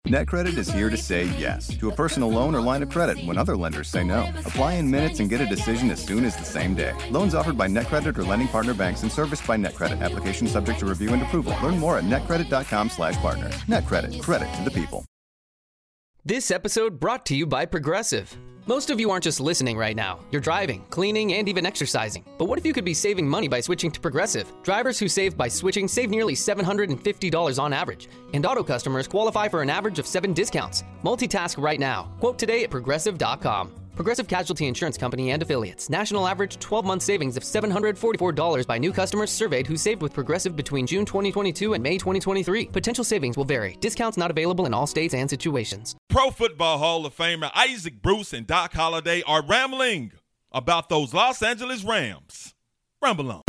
NetCredit is here to say yes to a personal loan or line of credit when other lenders say no. Apply in minutes and get a decision as soon as the same day. Loans offered by NetCredit or lending partner banks and serviced by NetCredit. Application subject to review and approval. Learn more at netcredit.com/partner. NetCredit. Credit to the people. This episode brought to you by Progressive. Most of you aren't just listening right now. You're driving, cleaning, and even exercising. But what if you could be saving money by switching to Progressive? Drivers who save by switching save nearly $750 on average. And auto customers qualify for an average of 7 discounts. Multitask right now. Quote today at Progressive.com. Progressive Casualty Insurance Company and Affiliates. National average 12-month savings of $744 by new customers surveyed who saved with Progressive between June 2022 and May 2023. Potential savings will vary. Discounts not available in all states and situations. Pro Football Hall of Famer Isaac Bruce and Doc Holliday are rambling about those Los Angeles Rams. Ramble on.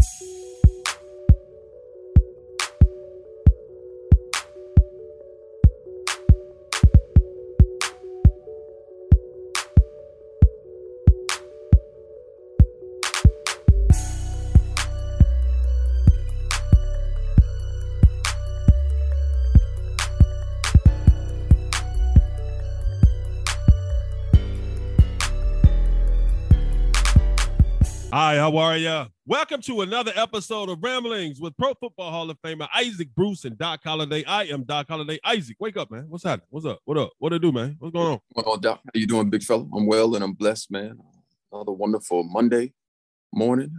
Hi, how are ya? Welcome to another episode of Ramblings with Pro Football Hall of Famer Isaac Bruce and Doc Holliday. I am Doc Holliday. Isaac, wake up, man. What's happening? What's up? What up? What do, man? What's going on? Well, Doc, how you doing, big fella? I'm well and I'm blessed, man. Another wonderful Monday morning.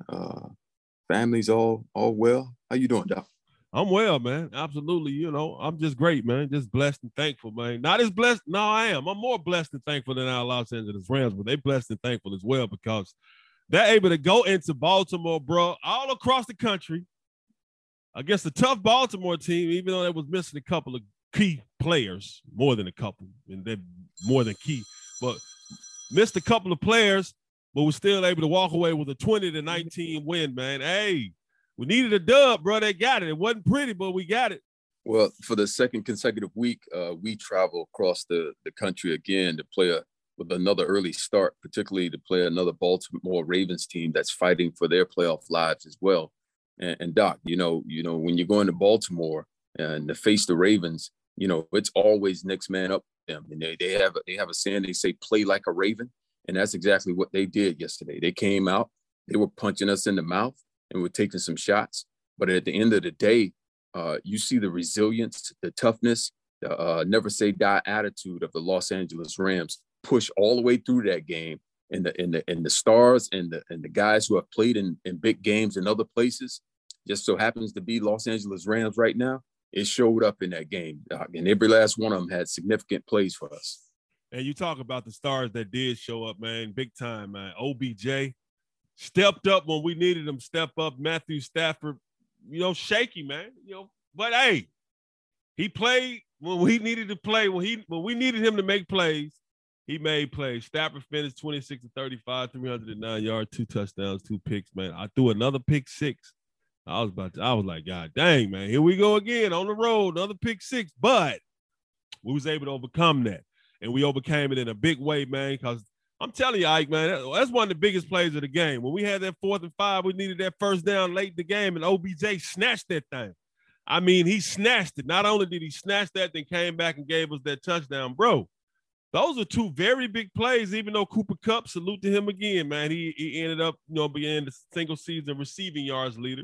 Family's all well. How you doing, Doc? I'm well, man. Absolutely. You know, I'm just great, man. Just blessed and thankful, man. Not as blessed. No, I am. I'm more blessed and thankful than our Los Angeles Rams, but they blessed and thankful as well because they're able to go into Baltimore, bro, all across the country against a tough Baltimore team, even though they was missing a couple of key players, more than a couple, and they're more than key, but missed a couple of players, but was still able to walk away with a 20-19 win, man. Hey, we needed a dub, bro. They got it. It wasn't pretty, but we got it. Well, for the second consecutive week, we travel across the country again to play with another early start, particularly to play another Baltimore Ravens team that's fighting for their playoff lives as well. And Doc, you know, when you're going to Baltimore and to face the Ravens, you know, it's always next man up to them. And they have a saying, they say, play like a Raven. And that's exactly what they did yesterday. They came out, they were punching us in the mouth and we're taking some shots. But at the end of the day, you see the resilience, the toughness, the never say die attitude of the Los Angeles Rams push all the way through that game, and the stars and the guys who have played in big games in other places, just so happens to be Los Angeles Rams right now. It showed up in that game, Doc, and every last one of them had significant plays for us. And you talk about the stars that did show up, man, big time, man. OBJ stepped up when we needed him. Step up. Matthew Stafford, you know, shaky, man. You know, but hey, he played when we needed to play. When we needed him to make plays. He made plays. Stafford finished 26-35, 309 yards, 2 touchdowns, 2 picks, man. I threw another pick six. I was like, God dang, man, here we go again on the road, another pick six. But we was able to overcome that. And we overcame it in a big way, man, because I'm telling you, Ike, man, that's one of the biggest plays of the game. When we had that 4th and 5, we needed that first down late in the game, and OBJ snatched that thing. I mean, he snatched it. Not only did he snatch that, then came back and gave us that touchdown, bro. Those are 2 very big plays, even though Cooper Kupp, salute to him again, man. He ended up, you know, being the single season receiving yards leader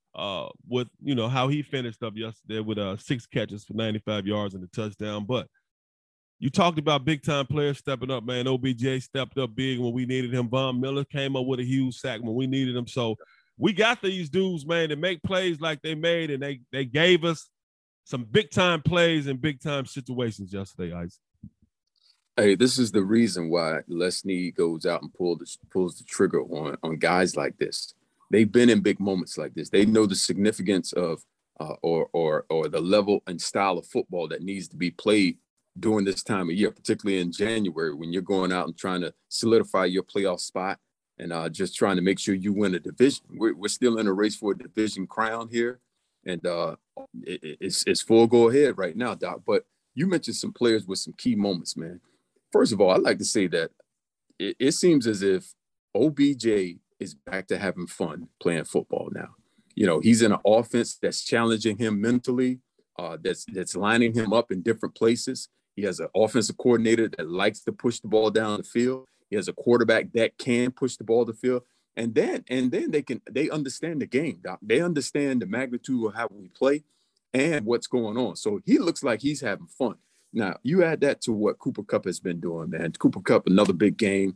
with, you know, how he finished up yesterday with 6 catches for 95 yards and a touchdown. But you talked about big-time players stepping up, man. OBJ stepped up big when we needed him. Von Miller came up with a huge sack when we needed him. So we got these dudes, man, to make plays like they made, and they gave us some big-time plays and big-time situations yesterday, Isaac. Hey, this is the reason why Les Snead goes out and pulls the trigger on guys like this. They've been in big moments like this. They know the significance of or the level and style of football that needs to be played during this time of year, particularly in January when you're going out and trying to solidify your playoff spot and just trying to make sure you win a division. We're still in a race for a division crown here, and it's full go ahead right now, Doc. But you mentioned some players with some key moments, man. First of all, I'd like to say that it seems as if OBJ is back to having fun playing football now. You know, he's in an offense that's challenging him mentally, that's lining him up in different places. He has an offensive coordinator that likes to push the ball down the field. He has a quarterback that can push the ball to the field. And then they understand the game, Doc. They understand the magnitude of how we play and what's going on. So he looks like he's having fun. Now, you add that to what Cooper Kupp has been doing, man. Cooper Kupp, another big game.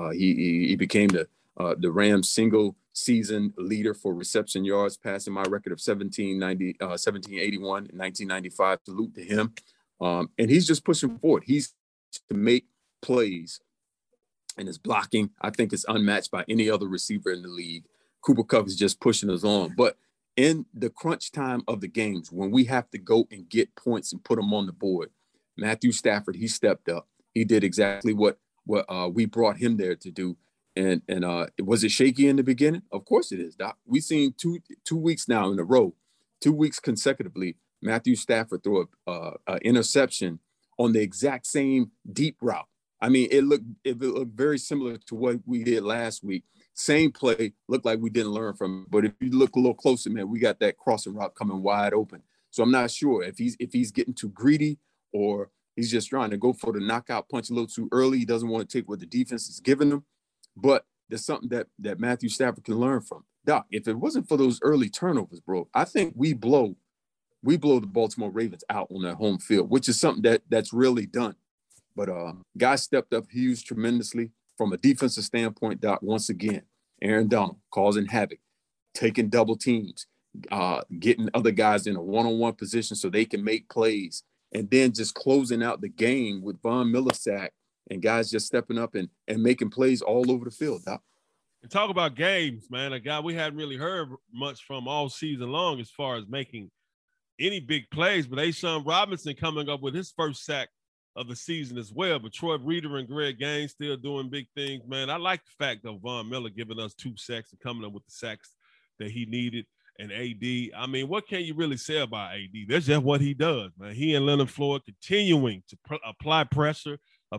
He became the Rams single season leader for reception yards, passing my record of 1781 in 1995. Salute to him. And he's just pushing forward. He's to make plays, and his blocking, I think, is unmatched by any other receiver in the league. Cooper Kupp is just pushing us on. But in the crunch time of the games, when we have to go and get points and put them on the board, Matthew Stafford, he stepped up. He did exactly what we brought him there to do. And was it shaky in the beginning? Of course it is, Doc. We've seen two weeks now in a row, 2 weeks consecutively, Matthew Stafford threw a interception on the exact same deep route. I mean, it looked very similar to what we did last week. Same play, looked like we didn't learn from it. But if you look a little closer, man, we got that crossing route coming wide open. So I'm not sure if he's getting too greedy or he's just trying to go for the knockout punch a little too early. He doesn't want to take what the defense is giving him. But there's something that Matthew Stafford can learn from. Doc, if it wasn't for those early turnovers, bro, I think we blow the Baltimore Ravens out on their home field, which is something that's really done. But guys stepped up huge tremendously from a defensive standpoint, Doc. Once again, Aaron Donald causing havoc, taking double teams, getting other guys in a one-on-one position so they can make plays, and then just closing out the game with Von Miller sack and guys just stepping up and making plays all over the field, Doc. And talk about games, man. A guy we hadn't really heard much from all season long as far as making any big plays, but A'Shawn Robinson coming up with his first sack of the season as well. But Troy Reeder and Greg Gaines still doing big things, man. I like the fact of Von Miller giving us 2 sacks and coming up with the sacks that he needed. And AD, I mean, what can you really say about AD? That's just what he does, man. He and Leonard Floyd continuing to apply pressure,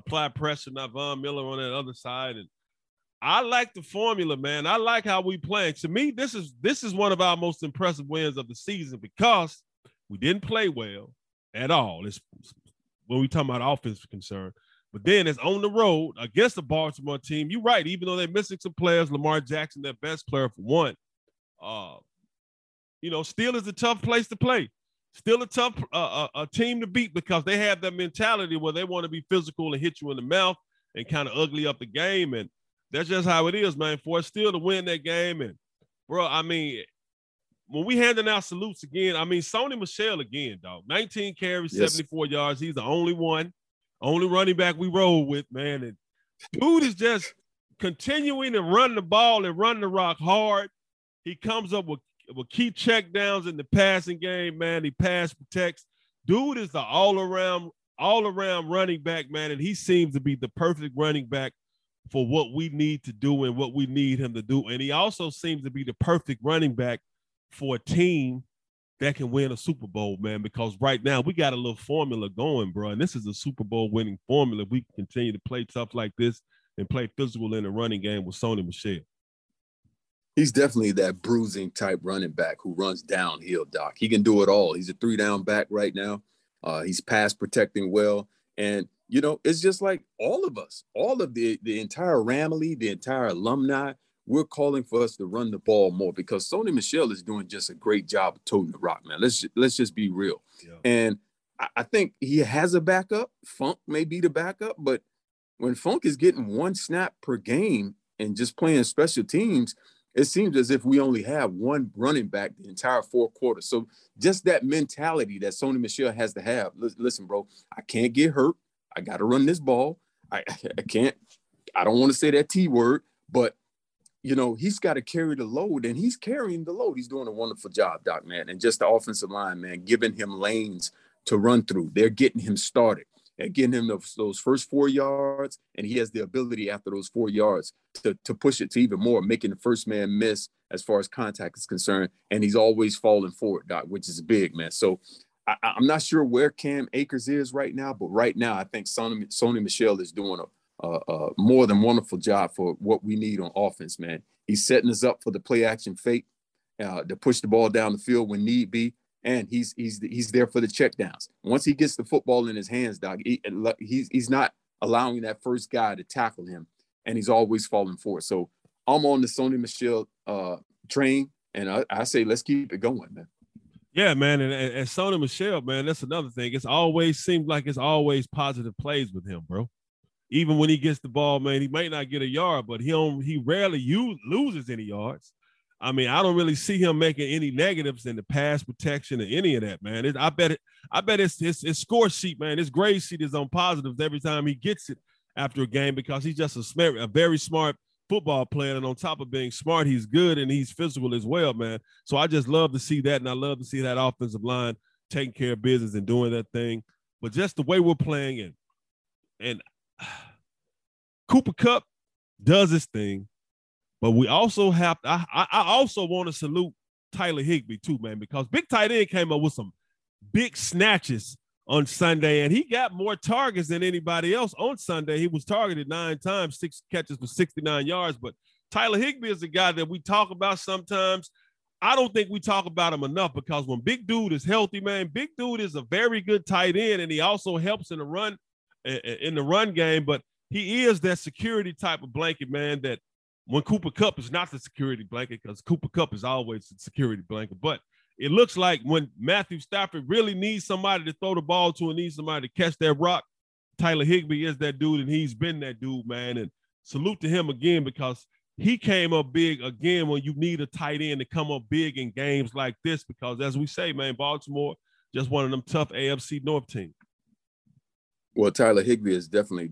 not Von Miller on that other side. And I like the formula, man. I like how we play. To me, this is one of our most impressive wins of the season because we didn't play well at all. It's when we talk about offense concern. But then it's on the road against the Baltimore team. You're right. Even though they're missing some players, Lamar Jackson, their best player for one, still is a tough place to play. Still a tough a team to beat because they have that mentality where they want to be physical and hit you in the mouth and kind of ugly up the game. And that's just how it is, man. For us still to win that game. And, bro, I mean, when we handing out salutes again, I mean, Sony Michel again, dog. 19 carries, 74 yards. He's the only running back we roll with, man. And dude is just continuing to run the ball and run the rock hard. He comes up with key checkdowns in the passing game, man. He pass protects. Dude is the all-around running back, man, and he seems to be the perfect running back for what we need to do and what we need him to do. And he also seems to be the perfect running back for a team that can win a Super Bowl, man, because right now we got a little formula going, bro, and this is a Super Bowl winning formula. We can continue to play tough like this and play physical in the running game with Sony Michel. He's definitely that bruising type running back who runs downhill, Doc. He can do it all. He's a 3-down back right now. He's pass protecting well. And, it's just like all of us, all of the entire Ramley, the entire alumni, we're calling for us to run the ball more because Sony Michel is doing just a great job of toting the rock, man. Let's just be real. Yeah. And I think he has a backup. Funk may be the backup, but when Funk is getting 1 snap per game and just playing special teams, it seems as if we only have one running back the entire 4 quarters. So just that mentality that Sony Michel has to have. Listen, bro, I can't get hurt. I got to run this ball. I don't want to say that T word, but he's got to carry the load, and he's carrying the load. He's doing a wonderful job, Doc, man. And just the offensive line, man, giving him lanes to run through. They're getting him started and getting him those first 4 yards, and he has the ability after those 4 yards to push it to even more, making the first man miss as far as contact is concerned, and he's always falling forward, Doc, which is big, man. So I'm not sure where Cam Akers is right now, but right now I think Sony Michel is doing a more than wonderful job for what we need on offense, man. He's setting us up for the play action fake, to push the ball down the field when need be. and he's there for the checkdowns. Once he gets the football in his hands, Doc, he's not allowing that first guy to tackle him, and he's always falling for it. So I'm on the Sony Michel train, and I say let's keep it going, man. Yeah, man, and Sony Michel, man, that's another thing. It's always seems like it's always positive plays with him, bro. Even when he gets the ball, man, he might not get a yard, but he rarely loses any yards. I mean, I don't really see him making any negatives in the pass protection or any of that, man. I bet his score sheet, man, his grade sheet is on positives every time he gets it after a game because he's just a very smart football player, and on top of being smart, he's good and he's physical as well, man. So I just love to see that, and I love to see that offensive line taking care of business and doing that thing. But just the way we're playing, and Cooper Kupp does his thing, but we also have – I also want to salute Tyler Higbee too, man, because big tight end came up with some big snatches on Sunday, and he got more targets than anybody else on Sunday. He was targeted 9 times, 6 catches for 69 yards. But Tyler Higbee is a guy that we talk about sometimes. I don't think we talk about him enough because when big dude is healthy, man, big dude is a very good tight end, and he also helps in the run game. But he is that security type of blanket, man, that when Cooper Kupp is not the security blanket, because Cooper Kupp is always the security blanket. But it looks like when Matthew Stafford really needs somebody to throw the ball to and needs somebody to catch that rock, Tyler Higbee is that dude, and he's been that dude, man. And salute to him again because he came up big again when you need a tight end to come up big in games like this because, as we say, man, Baltimore, just one of them tough AFC North teams. Well, Tyler Higbee is definitely,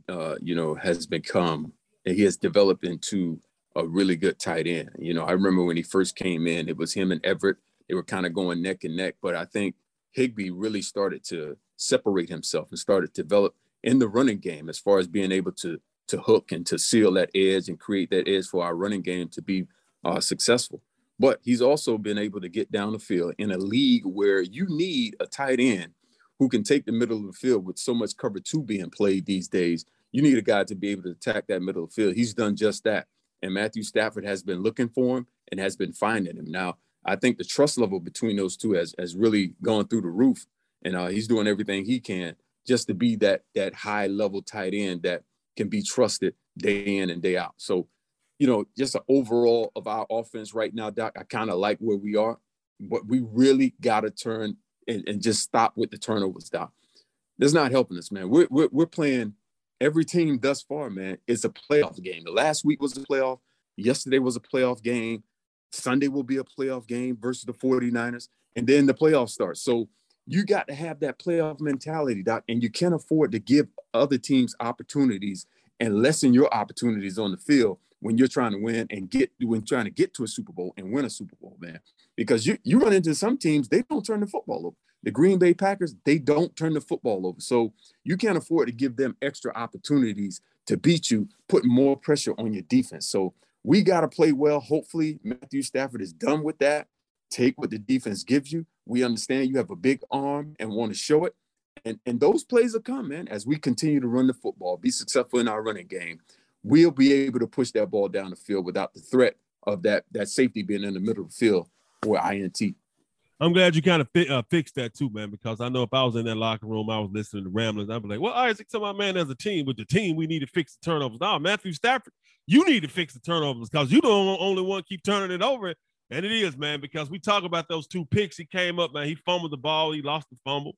has become – he has developed into a really good tight end. I remember when he first came in, it was him and Everett. They were kind of going neck and neck, but I think Higbee really started to separate himself and started to develop in the running game as far as being able to hook and to seal that edge and create that edge for our running game to be successful. But he's also been able to get down the field in a league where you need a tight end who can take the middle of the field with so much cover 2 being played these days. You need a guy to be able to attack that middle of the field. He's done just that. And Matthew Stafford has been looking for him and has been finding him. Now, I think the trust level between those two has really gone through the roof, and he's doing everything he can just to be that high level tight end that can be trusted day in and day out. So, just an overall of our offense right now, Doc, I kind of like where we are, but we really got to turn and just stop with the turnovers, Doc. That's not helping us, man. We're playing every team thus far, man. It's a playoff game. The last week was a playoff. Yesterday was a playoff game. Sunday will be a playoff game versus the 49ers, and then the playoffs start. So you got to have that playoff mentality, Doc, and you can't afford to give other teams opportunities and lessen your opportunities on the field when you're trying to win and trying to get to a Super Bowl and win a Super Bowl, man. Because you run into some teams, they don't turn the football over. The Green Bay Packers, they don't turn the football over. So you can't afford to give them extra opportunities to beat you, putting more pressure on your defense. So we got to play well. Hopefully, Matthew Stafford is done with that. Take what the defense gives you. We understand you have a big arm and want to show it. And those plays will come, man, as we continue to run the football, be successful in our running game. We'll be able to push that ball down the field without the threat of that safety being in the middle of the field or INT. I'm glad you kind of fixed that too, man, because I know if I was in that locker room, I was listening to ramblings, I'd be like, well, Isaac, tell my man, as a team, with the team, we need to fix the turnovers. No, Matthew Stafford, you need to fix the turnovers because you don't only one keep turning it over. And it is, man, because we talk about those 2 picks. He came up, man, he fumbled the ball. He lost the fumble,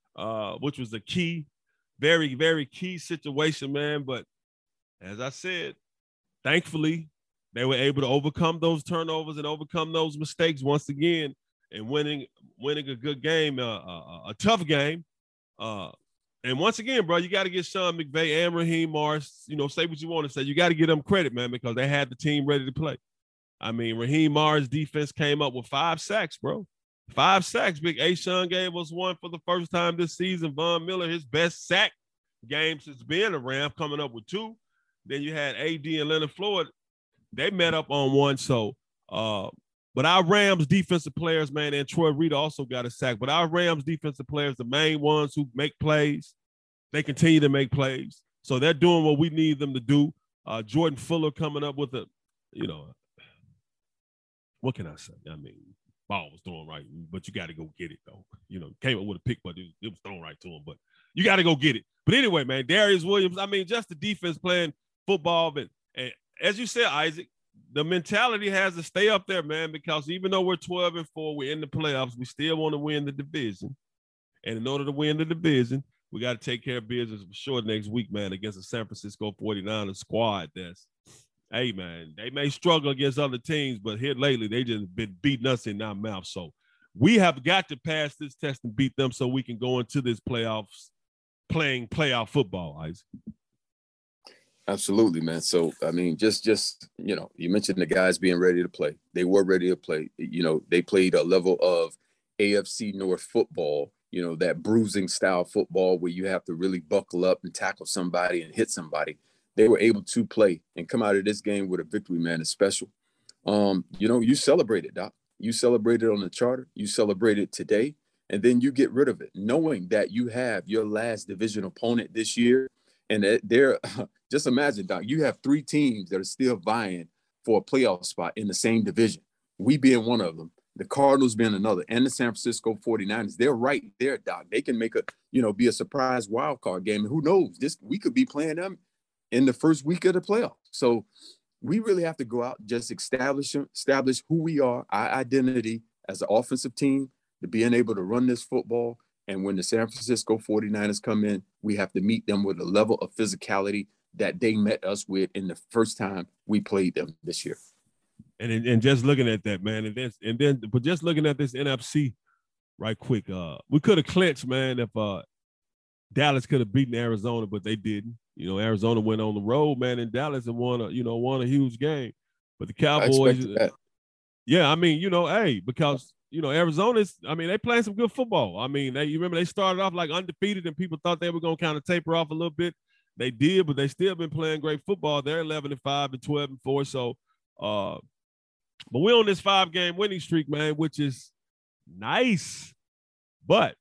which was a key, very, very key situation, man. But as I said, thankfully, they were able to overcome those turnovers and overcome those mistakes once again and winning a good game, a tough game. And once again, bro, you got to get Sean McVay and Raheem Morris, say what you want to say. You got to give them credit, man, because they had the team ready to play. I mean, Raheem Morris' defense came up with 5 sacks, bro. 5 sacks. Big A-Sean gave us one for the first time this season. Von Miller, his best sack game since being a Ram, coming up with 2. Then you had AD and Leonard Floyd. They met up on 1. So, but our Rams defensive players, man, and Troy Reed also got a sack. But our Rams defensive players, the main ones who make plays, they continue to make plays. So they're doing what we need them to do. Jordan Fuller coming up with what can I say? I mean, ball was thrown right, but you got to go get it, though. You know, came up with a pick, but it was thrown right to him. But you got to go get it. But anyway, man, Darius Williams, I mean, just the defense playing football. But and as you said, Isaac, the mentality has to stay up there, man, because even though we're 12-4, we're in the playoffs, we still want to win the division. And in order to win the division, we got to take care of business for sure next week, man, against the San Francisco 49ers squad that's, hey, man, they may struggle against other teams, but here lately they just been beating us in our mouth. So we have got to pass this test and beat them so we can go into this playoffs playing playoff football, Isaac. Absolutely, man. So, I mean, just you know, you mentioned the guys being ready to play. They were ready to play. You know, they played a level of AFC North football, you know, that bruising style football where you have to really buckle up and tackle somebody and hit somebody. They were able to play and come out of this game with a victory, man. It's special. You know, you celebrated, Doc. You celebrated on the charter. You celebrated today, and then you get rid of it, knowing that you have your last division opponent this year. And they're just imagine, Doc, you have 3 teams that are still vying for a playoff spot in the same division. We being one of them, the Cardinals being another, and the San Francisco 49ers. They're right there, Doc. They can make be a surprise wild card game. And who knows? We could be playing them in the first week of the playoffs. So we really have to go out, just establish who we are, our identity as an offensive team, to being able to run this football. And when the San Francisco 49ers come in, we have to meet them with a level of physicality that they met us with in the first time we played them this year. And just looking at that, man, but just looking at this NFC right quick, we could have clinched, man, if Dallas could have beaten Arizona, but they didn't. You know, Arizona went on the road, man, in Dallas and won a huge game. But the Cowboys, yeah, I mean, you know, hey, because you know, Arizona's, I mean, they playing some good football. I mean, you remember they started off like undefeated and people thought they were going to kind of taper off a little bit. They did, but they still been playing great football. They're 11-5 and 12-4. So, but we're on this 5-game winning streak, man, which is nice. But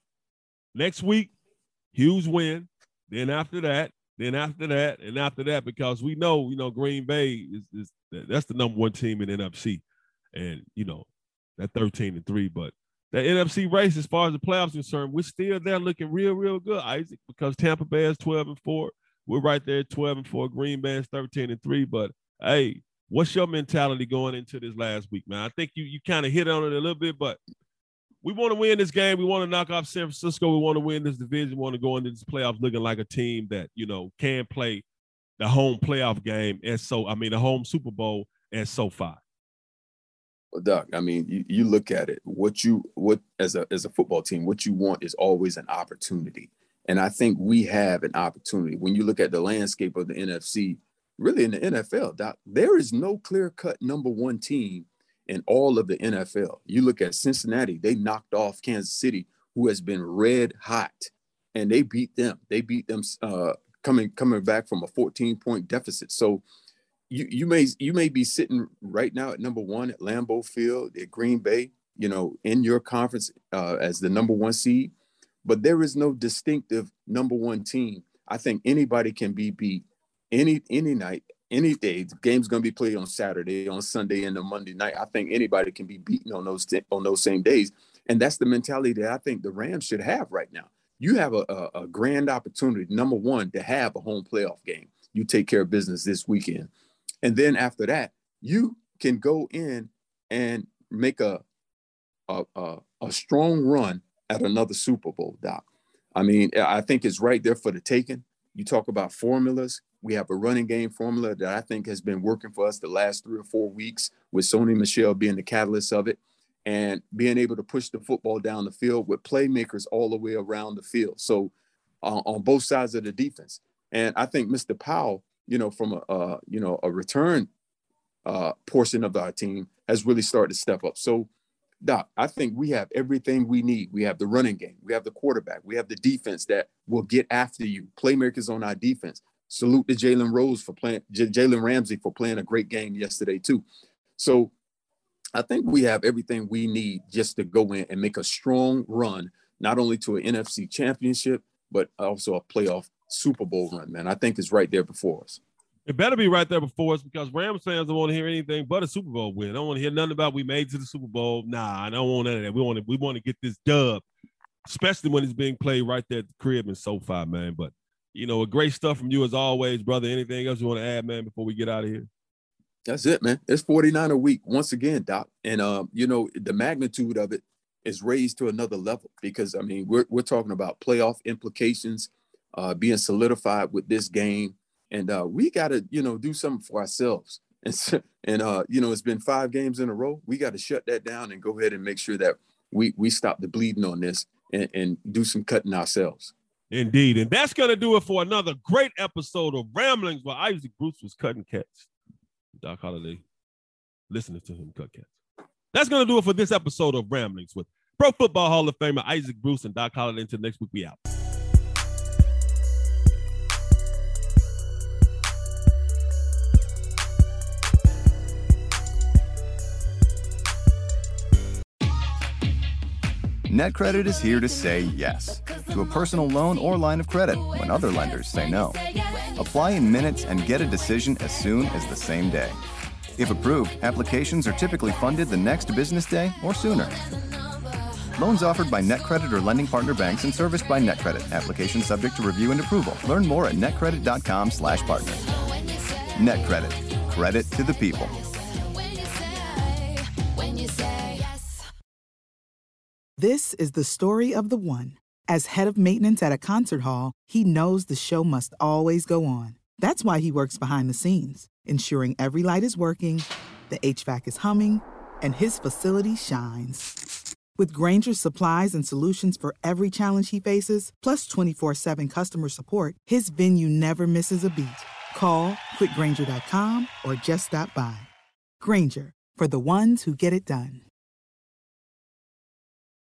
next week, huge win. Then after that, and after that, because we know, Green Bay that's the number 1 team in NFC. And, that 13-3, but that NFC race, as far as the playoffs concerned, we're still there looking real, real good, Isaac, because Tampa Bay is 12-4. We're right there at 12-4. Green Bay is 13-3. But hey, what's your mentality going into this last week, man? I think you kind of hit on it a little bit, but we want to win this game. We want to knock off San Francisco. We want to win this division. We want to go into this playoffs looking like a team that, can play the home playoff game the home Super Bowl at SoFi. Well, Doc, I mean, you look at it, what as a football team, what you want is always an opportunity. And I think we have an opportunity. When you look at the landscape of the NFC, really in the NFL, Doc, there is no clear-cut number 1 team in all of the NFL. You look at Cincinnati, they knocked off Kansas City, who has been red hot, and they beat them. They beat them coming back from a 14-point deficit. So you may be sitting right now at number 1 at Lambeau Field at Green Bay, in your conference as the number 1 seed, but there is no distinctive number 1 team. I think anybody can be beat any night, any day. The game's going to be played on Saturday, on Sunday, and on Monday night. I think anybody can be beaten on those same days, and that's the mentality that I think the Rams should have right now. You have a grand opportunity, number 1, to have a home playoff game. You take care of business this weekend. And then after that, you can go in and make a strong run at another Super Bowl, Doc. I mean, I think it's right there for the taking. You talk about formulas. We have a running game formula that I think has been working for us the last 3 or 4 weeks, with Sony Michel being the catalyst of it, and being able to push the football down the field with playmakers all the way around the field. So on both sides of the defense. And I think Mr. Powell, from a return portion of our team, has really started to step up. So, Doc, I think we have everything we need. We have the running game. We have the quarterback. We have the defense that will get after you. Playmakers on our defense. Salute to Jalen Ramsey for playing a great game yesterday too. So I think we have everything we need just to go in and make a strong run, not only to an NFC championship, but also a playoff Super Bowl run, man. I think it's right there before us. It better be right there before us because Rams fans don't want to hear anything but a Super Bowl win. I don't want to hear nothing about we made it to the Super Bowl. Nah, I don't want none of that. We want to get this dub, especially when it's being played right there at the crib in SoFi, man. But, a great stuff from you as always, brother. Anything else you want to add, man, before we get out of here? That's it, man. It's 49 a week once again, Doc. And, the magnitude of it is raised to another level because, we're talking about playoff implications being solidified with this game. And we got to, do something for ourselves. And it's been 5 games in a row. We got to shut that down and go ahead and make sure that we stop the bleeding on this and do some cutting ourselves. Indeed. And that's going to do it for another great episode of Ramblings where Isaac Bruce was cutting cats. Doc Holliday, listening to him cut cats. That's going to do it for this episode of Ramblings with Pro Football Hall of Famer Isaac Bruce and Doc Holliday. Until next week, we out. NetCredit is here to say yes to a personal loan or line of credit when other lenders say no. Apply in minutes and get a decision as soon as the same day. If approved, applications are typically funded the next business day or sooner. Loans offered by NetCredit or lending partner banks and serviced by NetCredit. Application subject to review and approval. Learn more at netcredit.com/partner. NetCredit. Credit to the people. This is the story of the one. As head of maintenance at a concert hall, he knows the show must always go on. That's why he works behind the scenes, ensuring every light is working, the HVAC is humming, and his facility shines. With Grainger's supplies and solutions for every challenge he faces, plus 24/7 customer support, his venue never misses a beat. Call quickgrainger.com or just stop by. Grainger, for the ones who get it done.